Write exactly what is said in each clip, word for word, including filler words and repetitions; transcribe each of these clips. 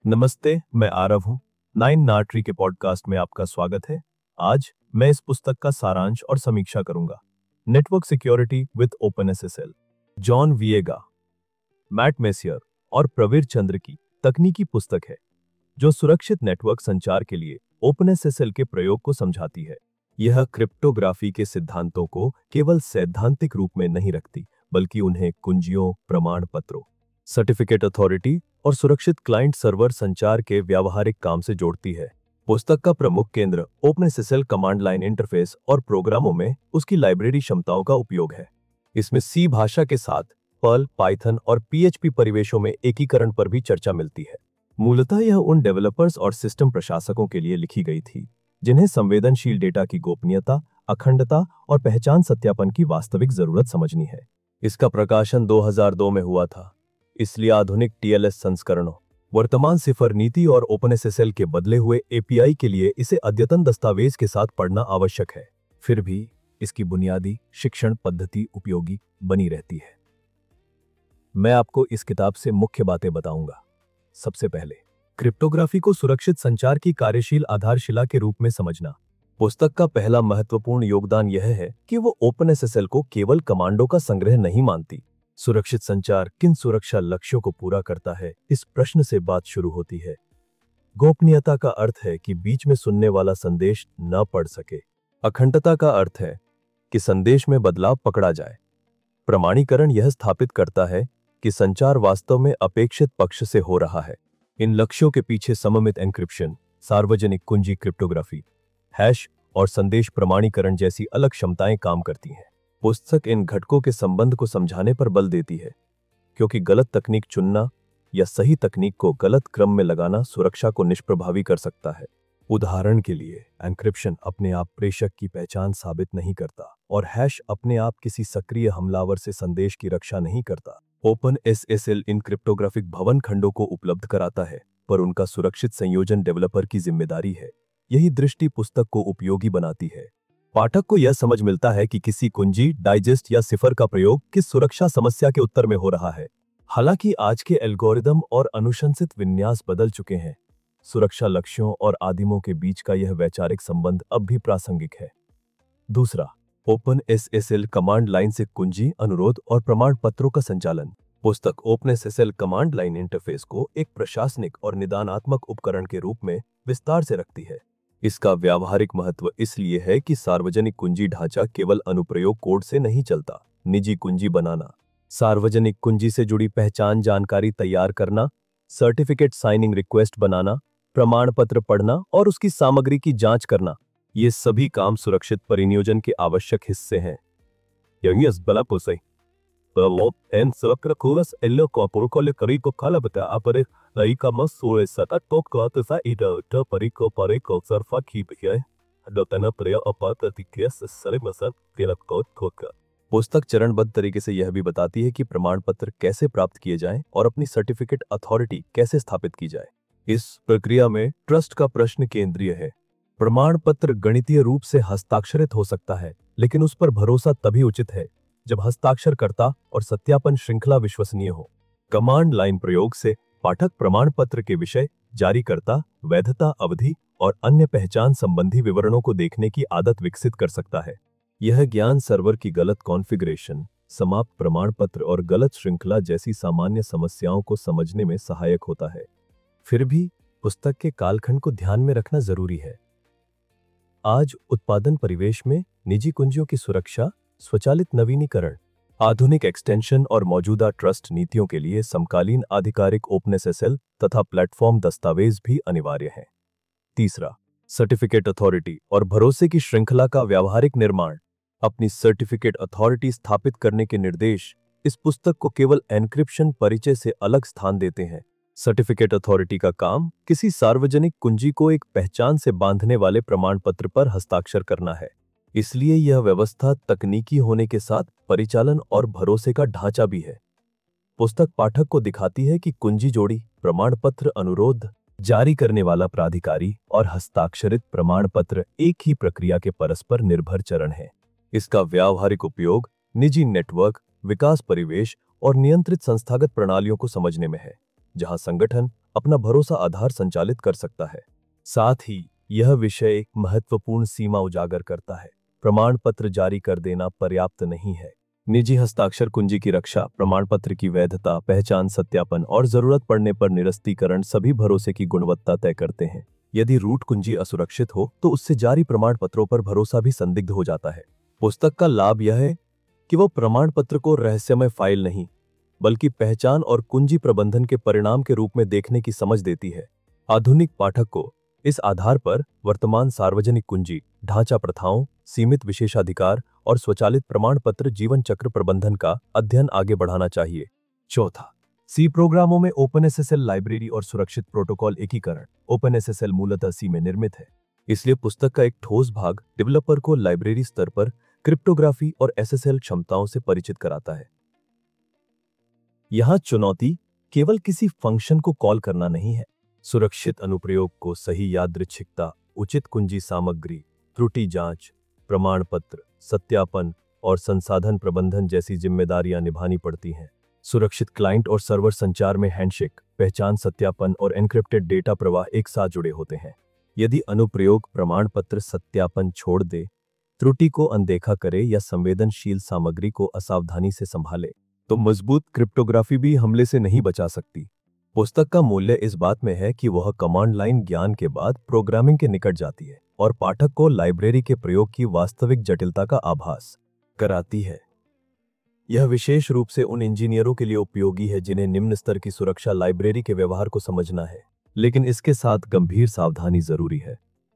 नमस्ते, मैं आरव हूँ। नाइन नाट्री के पॉडकास्ट में आपका स्वागत है। आज मैं इस पुस्तक का सारांश और समीक्षा करूंगा। Network security with OpenSSL, John Viega, Matt Messier और प्रवीर चंद्र की तकनीकी पुस्तक है जो सुरक्षित नेटवर्क संचार के लिए ओपनएसएसएल के प्रयोग को समझाती है। यह क्रिप्टोग्राफी के सिद्धांतों को केवल सैद्धांतिक रूप में नहीं रखती, बल्कि उन्हें कुंजियों, प्रमाण पत्रों, सर्टिफिकेट अथॉरिटी और सुरक्षित क्लाइंट सर्वर संचार के व्यावहारिक काम से जोड़ती है। पुस्तक का प्रमुख केंद्र ओपनएसएसएल कमांड लाइन इंटरफेस और प्रोग्रामों में उसकी लाइब्रेरी क्षमताओं का उपयोग है। इसमें सी भाषा के साथ पर्ल, पाइथन और पीएचपी परिवेशों में एकीकरण पर भी चर्चा मिलती है। मूलतः यह उन डेवलपर्स और सिस्टम प्रशासकों के लिए लिखी गई थी जिन्हें संवेदनशील डेटा की गोपनीयता, अखंडता और पहचान सत्यापन की वास्तविक जरूरत समझनी है। इसका प्रकाशन दो हज़ार दो में हुआ था, इसलिए आधुनिक टीएलएस संस्करणों, वर्तमान सिफर नीति और ओपनएसएसएल के बदले हुए एपीआई के लिए इसे अद्यतन दस्तावेज के साथ पढ़ना आवश्यक है। फिर भी इसकी बुनियादी शिक्षण पद्धति उपयोगी बनी रहती है। मैं आपको इस किताब से मुख्य बातें बताऊंगा। सबसे पहले, क्रिप्टोग्राफी को सुरक्षित संचार की कार्यशील आधारशिला के रूप में समझना। पुस्तक का पहला महत्वपूर्ण योगदान यह है कि वो ओपनएसएसएल को केवल कमांडों का संग्रह नहीं मानती। सुरक्षित संचार किन सुरक्षा लक्ष्यों को पूरा करता है, इस प्रश्न से बात शुरू होती है। गोपनीयता का अर्थ है कि बीच में सुनने वाला संदेश न पढ़ सके। अखंडता का अर्थ है कि संदेश में बदलाव पकड़ा जाए। प्रमाणीकरण यह स्थापित करता है कि संचार वास्तव में अपेक्षित पक्ष से हो रहा है। इन लक्ष्यों के पीछे सममित एन्क्रिप्शन, सार्वजनिक कुंजी क्रिप्टोग्राफी, हैश और संदेश प्रमाणीकरण जैसी अलग क्षमताएं काम करती हैं। पुस्तक इन घटकों के संबंध को समझाने पर बल देती है, क्योंकि गलत तकनीक चुनना या सही तकनीक को गलत क्रम में लगाना सुरक्षा को निष्प्रभावी कर सकता है। उदाहरण के लिए, एन्क्रिप्शन अपने आप प्रेषक की पहचान साबित नहीं करता और हैश अपने आप किसी सक्रिय हमलावर से संदेश की रक्षा नहीं करता। ओपनएसएसएल इन क्रिप्टोग्राफिक भवन खंडों को उपलब्ध कराता है, पर उनका सुरक्षित संयोजन डेवलपर की जिम्मेदारी है। यही दृष्टि पुस्तक को उपयोगी बनाती है। पाठक को यह समझ मिलता है कि किसी कुंजी, डाइजेस्ट या सिफर का प्रयोग किस सुरक्षा समस्या के उत्तर में हो रहा है। हालांकि आज के एल्गोरिदम और अनुशंसित विन्यास बदल चुके हैं, सुरक्षा लक्ष्यों और आदिमों के बीच का यह वैचारिक संबंध अब भी प्रासंगिक है। दूसरा, ओपनएसएसएल कमांड लाइन से कुंजी, अनुरोध और प्रमाण पत्रों का संचालन। पुस्तक ओपनएसएसएल कमांड लाइन इंटरफेस को एक प्रशासनिक और निदानात्मक उपकरण के रूप में विस्तार से रखती है। इसका व्यावहारिक महत्व इसलिए है कि सार्वजनिक कुंजी ढांचा केवल अनुप्रयोग कोड से नहीं चलता। निजी कुंजी बनाना, सार्वजनिक कुंजी से जुड़ी पहचान जानकारी तैयार करना, सर्टिफिकेट साइनिंग रिक्वेस्ट बनाना, प्रमाण पत्र पढ़ना और उसकी सामग्री की जांच करना, ये सभी काम सुरक्षित परिनियोजन के आवश्यक हिस्से हैं। En söker kurs eller kopurkolle kariko kalabta apare laika masure sata top kota sa ida ta pariko pariko sarfa kibye dotana प्रय अपात तिकेस सरे मसर केलक कोट कोका। पुस्तक चरणबद्ध तरीके से यह भी बताती है कि प्रमाण पत्र कैसे प्राप्त किए जाएं और अपनी सर्टिफिकेट अथॉरिटी कैसे स्थापित की जाए। इस प्रक्रिया में ट्रस्ट का प्रश्न केंद्रीय है। प्रमाण पत्र गणितीय रूप से हस्ताक्षरित हो सकता है, लेकिन उस पर भरोसा तभी उचित है जब हस्ताक्षरकर्ता और सत्यापन श्रृंखला विश्वसनीय हो। कमांड लाइन प्रयोग से पाठक प्रमाण पत्र के विषय, जारीकर्ता, वैधता अवधि और अन्य पहचान संबंधी विवरणों को देखने की आदत विकसित कर सकता है। यह ज्ञान सर्वर की गलत कॉन्फ़िगरेशन, समाप्त प्रमाण पत्र और गलत श्रृंखला जैसी सामान्य समस्याओं को समझने में सहायक होता है। फिर भी पुस्तक के कालखंड को ध्यान में रखना जरूरी है। आज उत्पादन परिवेश में निजी कुंजियों की सुरक्षा, स्वचालित नवीनीकरण, आधुनिक एक्सटेंशन और मौजूदा ट्रस्ट नीतियों के लिए समकालीन आधिकारिक ओपनएसएसएल तथा प्लेटफॉर्म दस्तावेज भी अनिवार्य हैं। तीसरा, सर्टिफिकेट अथॉरिटी और भरोसे की श्रृंखला का व्यावहारिक निर्माण। अपनी सर्टिफिकेट अथॉरिटी स्थापित करने के निर्देश इस पुस्तक को केवल एन्क्रिप्शन परिचय से अलग स्थान देते हैं। सर्टिफिकेट अथॉरिटी का काम किसी सार्वजनिक कुंजी को एक पहचान से बांधने वाले प्रमाण पत्र पर हस्ताक्षर करना है। इसलिए यह व्यवस्था तकनीकी होने के साथ परिचालन और भरोसे का ढांचा भी है। पुस्तक पाठक को दिखाती है कि कुंजी जोड़ी, प्रमाण पत्र, अनुरोध, जारी करने वाला प्राधिकारी और हस्ताक्षरित प्रमाण पत्र एक ही प्रक्रिया के परस्पर निर्भर चरण हैं। इसका व्यावहारिक उपयोग निजी नेटवर्क, विकास परिवेश और नियंत्रित संस्थागत प्रणालियों को समझने में है, जहां संगठन अपना भरोसा आधार संचालित कर सकता है। साथ ही यह विषय एक महत्वपूर्ण सीमा उजागर करता है। प्रमाण पत्र जारी कर देना पर्याप्त नहीं है। निजी हस्ताक्षर कुंजी की रक्षा, प्रमाण पत्र की वैधता, पहचान सत्यापन और जरूरत पड़ने पर निरस्तीकरण सभी भरोसे की गुणवत्ता तय करते हैं। यदि रूट कुंजी असुरक्षित हो तो उससे जारी प्रमाण पत्रों पर भरोसा भी संदिग्ध हो जाता है। पुस्तक का लाभ यह है कि वह प्रमाण पत्र को रहस्यमय फाइल नहीं, बल्कि पहचान और कुंजी प्रबंधन के परिणाम के रूप में देखने की समझ देती है। आधुनिक पाठक को इस आधार पर वर्तमान सार्वजनिक कुंजी ढांचा प्रथाओं, सीमित विशेषाधिकार और स्वचालित प्रमाण पत्र जीवन चक्र प्रबंधन का अध्ययन आगे बढ़ाना चाहिए। चौथा, सी प्रोग्रामों में ओपनएसएसएल लाइब्रेरी और सुरक्षित प्रोटोकॉल एकीकरण। ओपनएसएसएल मूलतः सी में निर्मित है, इसलिए पुस्तक का एक ठोस भाग डेवलपर को लाइब्रेरी स्तर पर क्रिप्टोग्राफी और एसएसएल क्षमताओं से परिचित कराता है। यहां चुनौती केवल किसी फंक्शन को कॉल करना नहीं है। सुरक्षित अनुप्रयोग को सही यादृच्छिकता, उचित कुंजी सामग्री, त्रुटि जांच, प्रमाण पत्र, सत्यापन और संसाधन प्रबंधन जैसी जिम्मेदारियां निभानी पड़ती हैं। सुरक्षित क्लाइंट और सर्वर संचार में हैंडशेक, पहचान सत्यापन और एन्क्रिप्टेड डेटा प्रवाह एक साथ जुड़े होते हैं। यदि अनुप्रयोग प्रमाण पत्र सत्यापन छोड़ दे, त्रुटि को अनदेखा करे या संवेदनशील सामग्री को असावधानी से संभाले, तो मजबूत क्रिप्टोग्राफी भी हमले से नहीं बचा सकती। पुस्तक का मूल्य इस बात में है कि वह कमांड लाइन ज्ञान के बाद प्रोग्रामिंग के निकट जाती है और पाठक को लाइब्रेरी के प्रयोग की वास्तविक जटिलता का आभास कराती है। यह विशेष रूप से उन इंजीनियरों के लिए उपयोगी है जिन्हें निम्न स्तर की सुरक्षा लाइब्रेरी के व्यवहार को समझना है, लेकिन इसके साथ गंभीर सावधानी जरूरी है।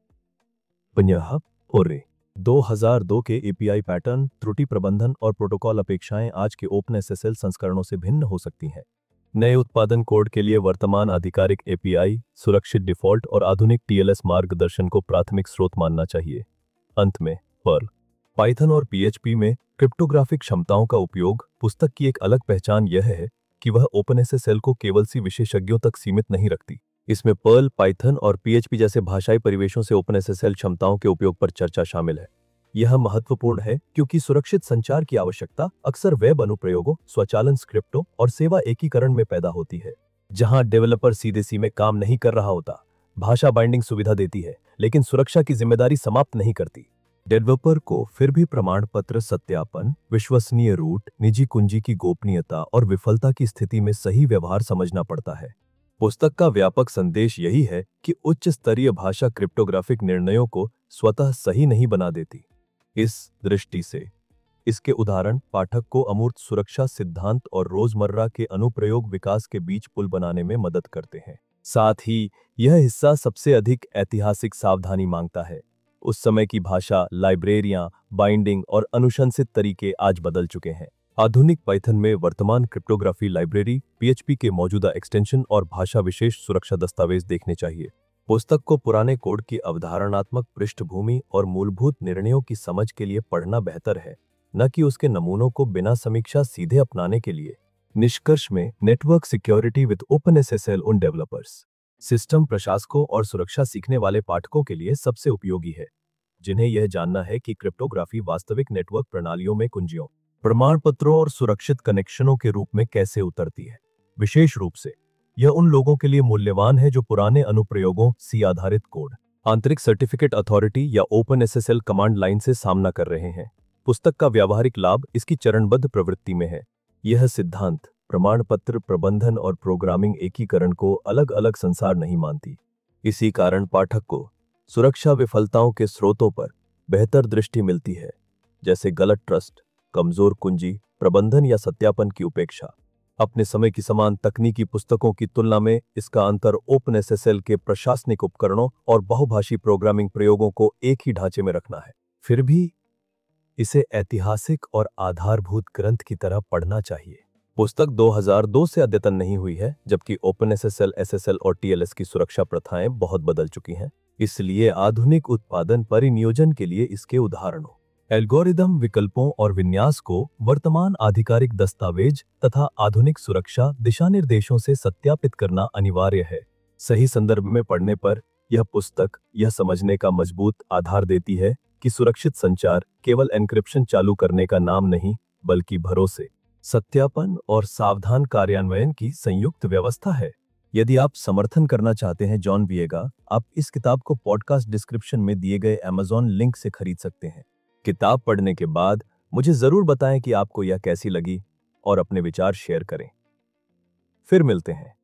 पंद्रह और दो हज़ार दो के एपीआई पैटर्न, त्रुटि प्रबंधन और प्रोटोकॉल अपेक्षाएं आज के ओपनएसएसएल संस्करणों से भिन्न हो सकती हैं। नए उत्पादन कोड के लिए वर्तमान आधिकारिक एपीआई, सुरक्षित डिफॉल्ट और आधुनिक टीएलएस मार्गदर्शन को प्राथमिक स्रोत मानना चाहिए। अंत में पर्ल, पाइथन और पीएचपी में क्रिप्टोग्राफिक क्षमताओं का उपयोग। पुस्तक की एक अलग पहचान यह है कि वह ओपनएसएसएल को केवल सी विशेषज्ञों तक सीमित नहीं रखती। इसमें पर्ल, पाइथन और पीएचपी जैसे भाषाई परिवेशों से ओपनएसएसएल क्षमताओं के उपयोग पर चर्चा शामिल है। यह महत्वपूर्ण है क्योंकि सुरक्षित संचार की आवश्यकता अक्सर वेब अनुप्रयोगों, स्वचालन स्क्रिप्टों और सेवा एकीकरण में पैदा होती है, जहां डेवलपर सीधे सी में काम नहीं कर रहा होता। भाषा बाइंडिंग सुविधा देती है, लेकिन सुरक्षा की जिम्मेदारी समाप्त नहीं करती। डेवलपर को फिर भी प्रमाण पत्र सत्यापन, विश्वसनीय रूट, निजी कुंजी की गोपनीयता और विफलता की स्थिति में सही व्यवहार समझना पड़ता है। पुस्तक का व्यापक संदेश यही है कि उच्च स्तरीय भाषा क्रिप्टोग्राफिक निर्णयों को स्वतः सही नहीं बना देती। इस दृष्टि से इसके उदाहरण पाठक को अमूर्त सुरक्षा सिद्धांत और रोजमर्रा के अनुप्रयोग विकास के बीच पुल बनाने में मदद करते हैं। साथ ही यह हिस्सा सबसे अधिक ऐतिहासिक सावधानी मांगता है। उस समय की भाषा, लाइब्रेरियां, बाइंडिंग और अनुशंसित तरीके आज बदल चुके हैं। आधुनिक पाइथन में वर्तमान क्रिप्टोग्राफी लाइब्रेरी, पीएचपी के मौजूदा एक्सटेंशन और भाषा विशेष सुरक्षा दस्तावेज देखने चाहिए। पुस्तक को पुराने कोड की अवधारणात्मक पृष्ठभूमि और मूलभूत निर्णयों की समझ के लिए पढ़ना बेहतर है, न कि उसके नमूनों को बिना समीक्षा सीधे अपनाने के लिए। निष्कर्ष में, नेटवर्क सिक्योरिटी विद ओपनएसएसएल उन डेवलपर्स, सिस्टम प्रशासकों और सुरक्षा सीखने वाले पाठकों के लिए सबसे उपयोगी है, जिन्हें यह जानना है कि क्रिप्टोग्राफी वास्तविक नेटवर्क प्रणालियों में कुंजियों, प्रमाण पत्रों और सुरक्षित कनेक्शनों के रूप में कैसे उतरती है। विशेष रूप से यह उन लोगों के लिए मूल्यवान है जो पुराने अनुप्रयोगों, सी आधारित कोड, आंतरिक सर्टिफिकेट अथॉरिटी या ओपनएसएसएल कमांड लाइन से सामना कर रहे हैं। पुस्तक का व्यावहारिक लाभ इसकी चरणबद्ध प्रवृत्ति में है। यह सिद्धांत प्रमाण पत्र प्रबंधन और प्रोग्रामिंग एकीकरण को अलग अलग संसार नहीं मानती। इसी कारण पाठक को सुरक्षा विफलताओं के स्रोतों पर बेहतर दृष्टि मिलती है, जैसे गलत ट्रस्ट, कमजोर कुंजी प्रबंधन या सत्यापन की उपेक्षा। अपने समय की समान तकनीकी पुस्तकों की तुलना में इसका अंतर ओपनएसएसएल के प्रशासनिक उपकरणों और बहुभाषी प्रोग्रामिंग प्रयोगों को एक ही ढांचे में रखना है। फिर भी इसे ऐतिहासिक और आधारभूत ग्रंथ की तरह पढ़ना चाहिए। पुस्तक दो हज़ार दो से अद्यतन नहीं हुई है, जबकि ओपनएसएसएल, एसएसएल और टीएलएस की सुरक्षा प्रथाएं बहुत बदल चुकी हैं। इसलिए आधुनिक उत्पादन परिनियोजन के लिए इसके उदाहरणों, एल्गोरिदम, विकल्पों और विन्यास को वर्तमान आधिकारिक दस्तावेज तथा आधुनिक सुरक्षा दिशानिर्देशों से सत्यापित करना अनिवार्य है। सही संदर्भ में पढ़ने पर यह पुस्तक यह समझने का मजबूत आधार देती है कि सुरक्षित संचार केवल एन्क्रिप्शन चालू करने का नाम नहीं, बल्कि भरोसे, सत्यापन और सावधान कार्यान्वयन की संयुक्त व्यवस्था है। यदि आप समर्थन करना चाहते हैं जॉन विएगा, आप इस किताब को पॉडकास्ट डिस्क्रिप्शन में दिए गए अमेज़न लिंक से खरीद सकते हैं। किताब पढ़ने के बाद मुझे जरूर बताएं कि आपको यह कैसी लगी और अपने विचार शेयर करें। फिर मिलते हैं।